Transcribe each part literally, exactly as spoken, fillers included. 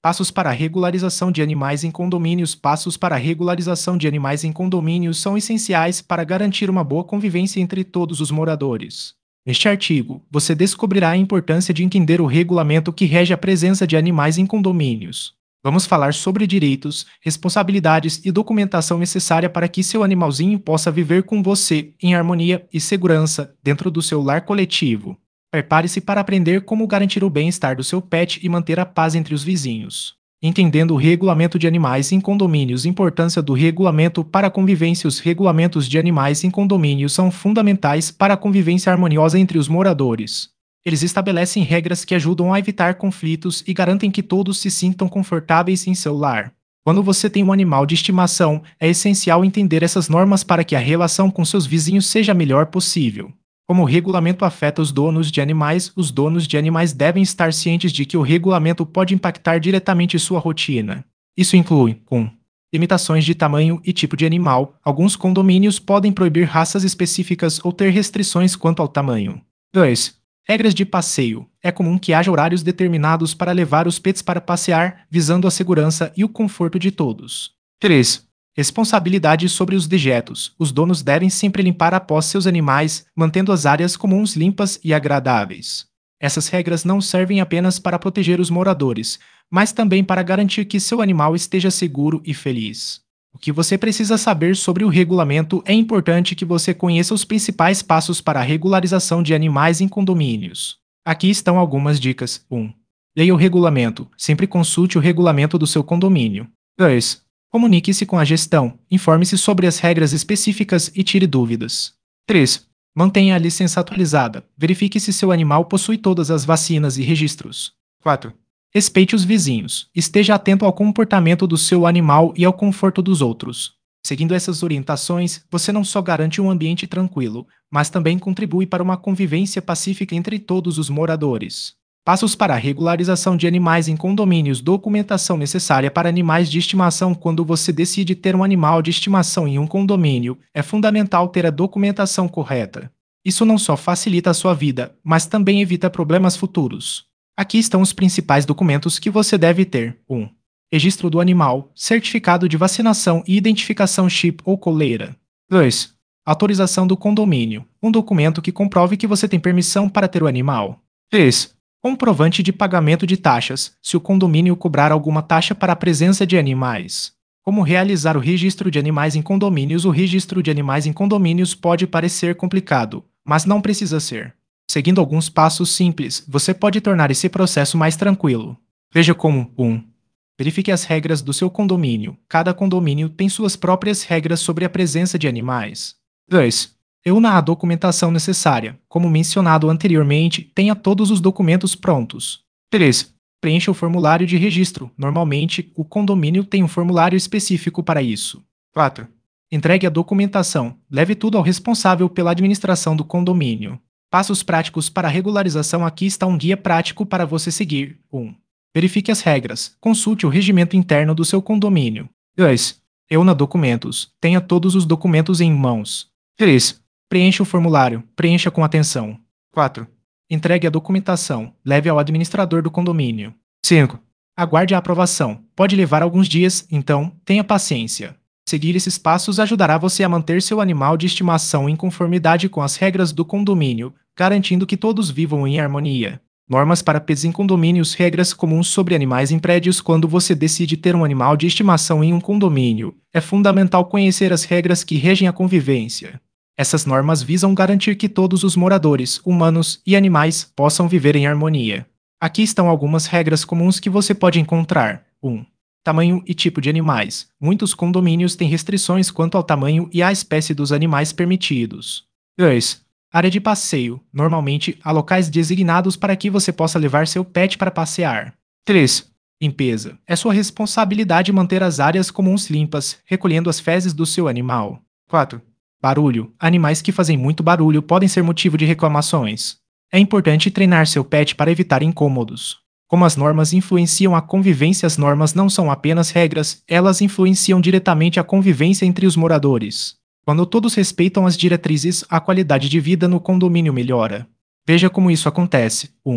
Passos para a regularização de animais em condomínios. Passos para a regularização de animais em condomínios são essenciais para garantir uma boa convivência entre todos os moradores. Neste artigo, você descobrirá a importância de entender o regulamento que rege a presença de animais em condomínios. Vamos falar sobre direitos, responsabilidades e documentação necessária para que seu animalzinho possa viver com você em harmonia e segurança dentro do seu lar coletivo. Prepare-se para aprender como garantir o bem-estar do seu pet e manter a paz entre os vizinhos. Entendendo o regulamento de animais em condomínios. Importância do regulamento para a convivência. Os regulamentos de animais em condomínios são fundamentais para a convivência harmoniosa entre os moradores. Eles estabelecem regras que ajudam a evitar conflitos e garantem que todos se sintam confortáveis em seu lar. Quando você tem um animal de estimação, é essencial entender essas normas para que a relação com seus vizinhos seja a melhor possível. Como o regulamento afeta os donos de animais, os donos de animais devem estar cientes de que o regulamento pode impactar diretamente sua rotina. Isso inclui um limitações de tamanho e tipo de animal. Alguns condomínios podem proibir raças específicas ou ter restrições quanto ao tamanho. dois Regras de passeio. É comum que haja horários determinados para levar os pets para passear, visando a segurança e o conforto de todos. três Responsabilidade sobre os dejetos. Os donos devem sempre limpar após seus animais, mantendo as áreas comuns limpas e agradáveis. Essas regras não servem apenas para proteger os moradores, mas também para garantir que seu animal esteja seguro e feliz. O que você precisa saber sobre o regulamento. É importante que você conheça os principais passos para a regularização de animais em condomínios. Aqui estão algumas dicas. um Leia o regulamento. Sempre consulte o regulamento do seu condomínio. dois Comunique-se com a gestão, informe-se sobre as regras específicas e tire dúvidas. três Mantenha a licença atualizada, verifique se seu animal possui todas as vacinas e registros. quatro Respeite os vizinhos, esteja atento ao comportamento do seu animal e ao conforto dos outros. Seguindo essas orientações, você não só garante um ambiente tranquilo, mas também contribui para uma convivência pacífica entre todos os moradores. Passos para a regularização de animais em condomínios. Documentação necessária para animais de estimação. Quando você decide ter um animal de estimação em um condomínio, é fundamental ter a documentação correta. Isso não só facilita a sua vida, mas também evita problemas futuros. Aqui estão os principais documentos que você deve ter. um Registro do animal, certificado de vacinação e identificação chip ou coleira. dois Autorização do condomínio, um documento que comprove que você tem permissão para ter o animal. três Comprovante de pagamento de taxas, se o condomínio cobrar alguma taxa para a presença de animais. Como realizar o registro de animais em condomínios? O registro de animais em condomínios pode parecer complicado, mas não precisa ser. Seguindo alguns passos simples, você pode tornar esse processo mais tranquilo. Veja como um Verifique as regras do seu condomínio. Cada condomínio tem suas próprias regras sobre a presença de animais. dois Reúna a documentação necessária. Como mencionado anteriormente, tenha todos os documentos prontos. três Preencha o formulário de registro. Normalmente, o condomínio tem um formulário específico para isso. quatro Entregue a documentação. Leve tudo ao responsável pela administração do condomínio. Passos práticos para a regularização. Aqui está um guia prático para você seguir. um Verifique as regras. Consulte o regimento interno do seu condomínio. dois Reúna documentos. Tenha todos os documentos em mãos. três Preencha o formulário. Preencha com atenção. quatro Entregue a documentação. Leve ao administrador do condomínio. cinco Aguarde a aprovação. Pode levar alguns dias, então tenha paciência. Seguir esses passos ajudará você a manter seu animal de estimação em conformidade com as regras do condomínio, garantindo que todos vivam em harmonia. Normas para pets em condomínios. Regras comuns sobre animais em prédios. Quando você decide ter um animal de estimação em um condomínio, é fundamental conhecer as regras que regem a convivência. Essas normas visam garantir que todos os moradores, humanos e animais, possam viver em harmonia. Aqui estão algumas regras comuns que você pode encontrar. um Tamanho e tipo de animais. Muitos condomínios têm restrições quanto ao tamanho e à espécie dos animais permitidos. dois Área de passeio. Normalmente, há locais designados para que você possa levar seu pet para passear. três Limpeza. É sua responsabilidade manter as áreas comuns limpas, recolhendo as fezes do seu animal. quatro Barulho. Animais que fazem muito barulho podem ser motivo de reclamações. É importante treinar seu pet para evitar incômodos. Como as normas influenciam a convivência. As normas não são apenas regras, elas influenciam diretamente a convivência entre os moradores. Quando todos respeitam as diretrizes, a qualidade de vida no condomínio melhora. Veja como isso acontece. um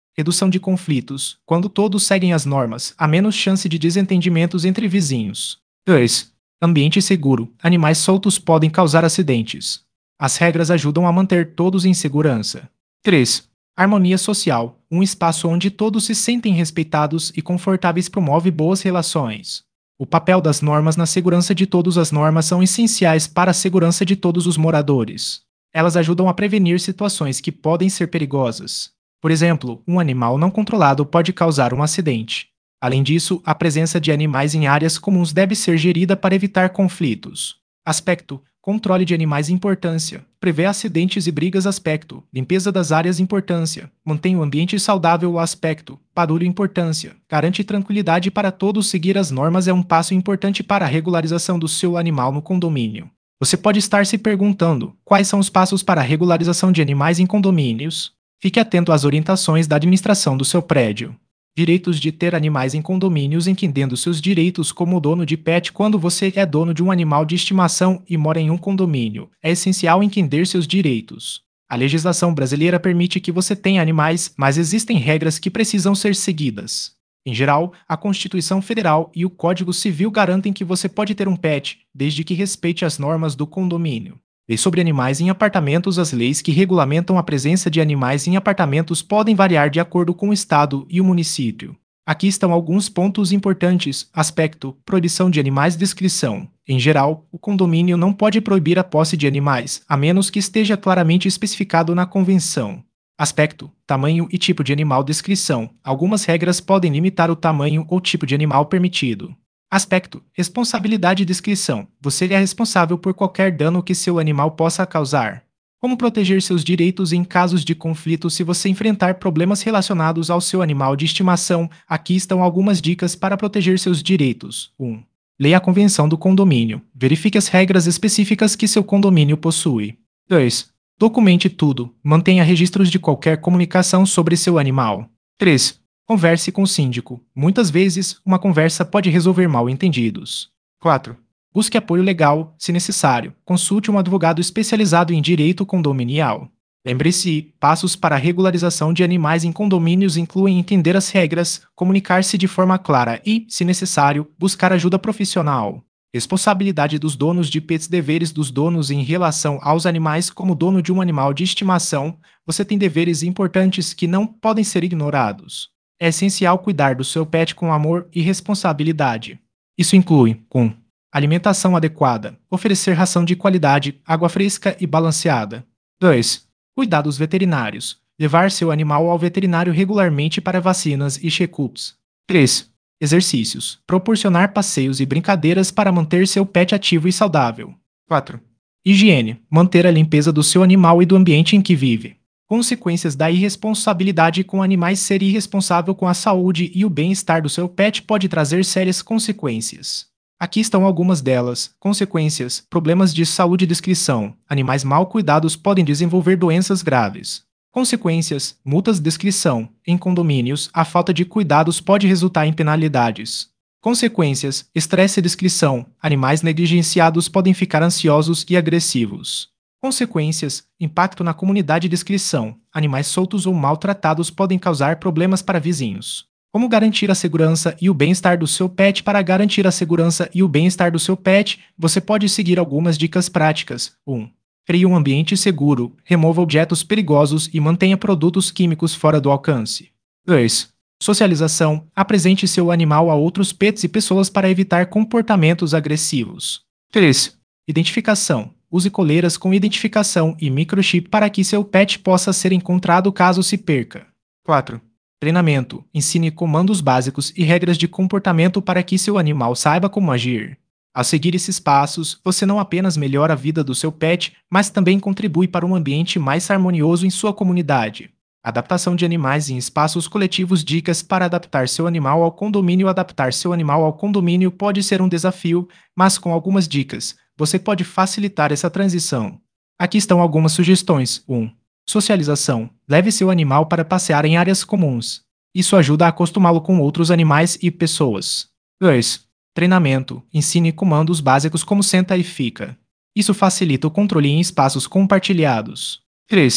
Redução de conflitos. Quando todos seguem as normas, há menos chance de desentendimentos entre vizinhos. dois. Ambiente seguro. Animais soltos podem causar acidentes. As regras ajudam a manter todos em segurança. três. Harmonia social. Um espaço onde todos se sentem respeitados e confortáveis promove boas relações. O papel das normas na segurança de todos. As normas são essenciais para a segurança de todos os moradores. Elas ajudam a prevenir situações que podem ser perigosas. Por exemplo, um animal não controlado pode causar um acidente. Além disso, a presença de animais em áreas comuns deve ser gerida para evitar conflitos. Aspecto: controle de animais. Importância: prevê acidentes e brigas. Aspecto: limpeza das áreas. Importância: mantém o ambiente saudável. Aspecto: barulho. Importância: garante tranquilidade para todos. Seguir as normas é um passo importante para a regularização do seu animal no condomínio. Você pode estar se perguntando: quais são os passos para a regularização de animais em condomínios? Fique atento às orientações da administração do seu prédio. Direitos de ter animais em condomínios. Entendendo seus direitos como dono de pet. Quando você é dono de um animal de estimação e mora em um condomínio, é essencial entender seus direitos. A legislação brasileira permite que você tenha animais, mas existem regras que precisam ser seguidas. Em geral, a Constituição Federal e o Código Civil garantem que você pode ter um pet, desde que respeite as normas do condomínio. Lei sobre animais em apartamentos. As leis que regulamentam a presença de animais em apartamentos podem variar de acordo com o estado e o município. Aqui estão alguns pontos importantes. Aspecto: proibição de animais. Descrição: em geral, o condomínio não pode proibir a posse de animais, a menos que esteja claramente especificado na convenção. Aspecto: tamanho e tipo de animal. Descrição: algumas regras podem limitar o tamanho ou tipo de animal permitido. Aspecto: responsabilidade. Descrição: você é responsável por qualquer dano que seu animal possa causar. Como proteger seus direitos em casos de conflito. Se você enfrentar problemas relacionados ao seu animal de estimação, aqui estão algumas dicas para proteger seus direitos. um. Leia a convenção do condomínio. Verifique as regras específicas que seu condomínio possui. dois. Documente tudo. Mantenha registros de qualquer comunicação sobre seu animal. três. Converse com o síndico. Muitas vezes, uma conversa pode resolver mal-entendidos. quatro. Busque apoio legal, se necessário. Consulte um advogado especializado em direito condominial. Lembre-se, passos para a regularização de animais em condomínios incluem entender as regras, comunicar-se de forma clara e, se necessário, buscar ajuda profissional. Responsabilidade dos donos de pets. Deveres dos donos em relação aos animais. Como dono de um animal de estimação, você tem deveres importantes que não podem ser ignorados. É essencial cuidar do seu pet com amor e responsabilidade. Isso inclui um. Alimentação adequada. Oferecer ração de qualidade, água fresca e balanceada. dois. Cuidados veterinários. Levar seu animal ao veterinário regularmente para vacinas e check-ups. três. Exercícios. Proporcionar passeios e brincadeiras para manter seu pet ativo e saudável. quatro. Higiene. Manter a limpeza do seu animal e do ambiente em que vive. Consequências da irresponsabilidade com animais. Ser irresponsável com a saúde e o bem-estar do seu pet pode trazer sérias consequências. Aqui estão algumas delas. Consequências: problemas de saúde. Descrição: animais mal cuidados podem desenvolver doenças graves. Consequências: multas. Descrição: em condomínios, a falta de cuidados pode resultar em penalidades. Consequências: estresse. Descrição: animais negligenciados podem ficar ansiosos e agressivos. Consequências: impacto na comunidade. Descrição: animais soltos ou maltratados podem causar problemas para vizinhos. Como garantir a segurança e o bem-estar do seu pet? Para garantir a segurança e o bem-estar do seu pet, você pode seguir algumas dicas práticas. um. Crie um ambiente seguro, remova objetos perigosos e mantenha produtos químicos fora do alcance. dois. Socialização: apresente seu animal a outros pets e pessoas para evitar comportamentos agressivos. três. Identificação: use coleiras com identificação e microchip para que seu pet possa ser encontrado caso se perca. quatro. Treinamento: ensine comandos básicos e regras de comportamento para que seu animal saiba como agir. Ao seguir esses passos, você não apenas melhora a vida do seu pet, mas também contribui para um ambiente mais harmonioso em sua comunidade. Adaptação de animais em espaços coletivos. Dicas para adaptar seu animal ao condomínio. Adaptar seu animal ao condomínio pode ser um desafio, mas com algumas dicas, você pode facilitar essa transição. Aqui estão algumas sugestões. um. Socialização: leve seu animal para passear em áreas comuns. Isso ajuda a acostumá-lo com outros animais e pessoas. dois. Treinamento: ensine comandos básicos como senta e fica. Isso facilita o controle em espaços compartilhados. três.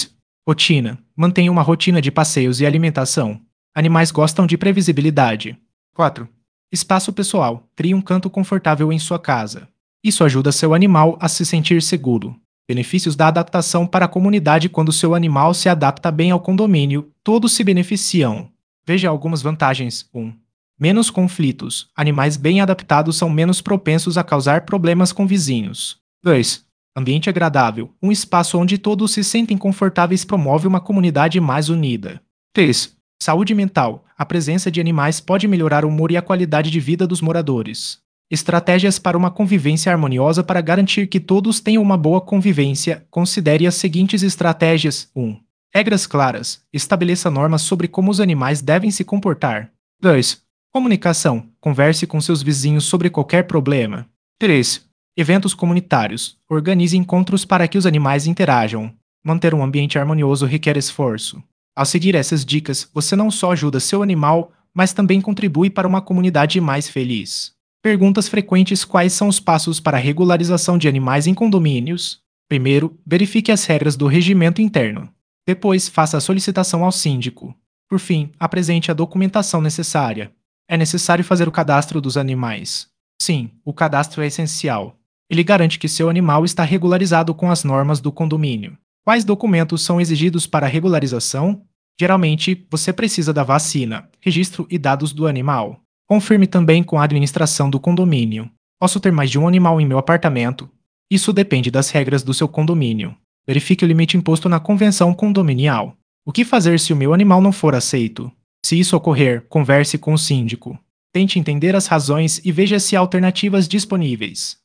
Rotina. Mantenha uma rotina de passeios e alimentação. Animais gostam de previsibilidade. quatro. Espaço pessoal. Crie um canto confortável em sua casa. Isso ajuda seu animal a se sentir seguro. Benefícios da adaptação para a comunidade. Quando seu animal se adapta bem ao condomínio, todos se beneficiam. Veja algumas vantagens. um. Menos conflitos. Animais bem adaptados são menos propensos a causar problemas com vizinhos. dois. Ambiente agradável. Um espaço onde todos se sentem confortáveis promove uma comunidade mais unida. três. Saúde mental. A presença de animais pode melhorar o humor e a qualidade de vida dos moradores. Estratégias para uma convivência harmoniosa. Para garantir que todos tenham uma boa convivência, considere as seguintes estratégias. um. Regras claras. Estabeleça normas sobre como os animais devem se comportar. dois. Comunicação. Converse com seus vizinhos sobre qualquer problema. três. Eventos comunitários. Organize encontros para que os animais interajam. Manter um ambiente harmonioso requer esforço. Ao seguir essas dicas, você não só ajuda seu animal, mas também contribui para uma comunidade mais feliz. Perguntas frequentes: quais são os passos para a regularização de animais em condomínios? Primeiro, verifique as regras do regimento interno. Depois, faça a solicitação ao síndico. Por fim, apresente a documentação necessária. É necessário fazer o cadastro dos animais. Sim, o cadastro é essencial. Ele garante que seu animal está regularizado com as normas do condomínio. Quais documentos são exigidos para a regularização? Geralmente, você precisa da vacina, registro e dados do animal. Confirme também com a administração do condomínio. Posso ter mais de um animal em meu apartamento? Isso depende das regras do seu condomínio. Verifique o limite imposto na convenção condominial. O que fazer se o meu animal não for aceito? Se isso ocorrer, converse com o síndico. Tente entender as razões e veja se há alternativas disponíveis.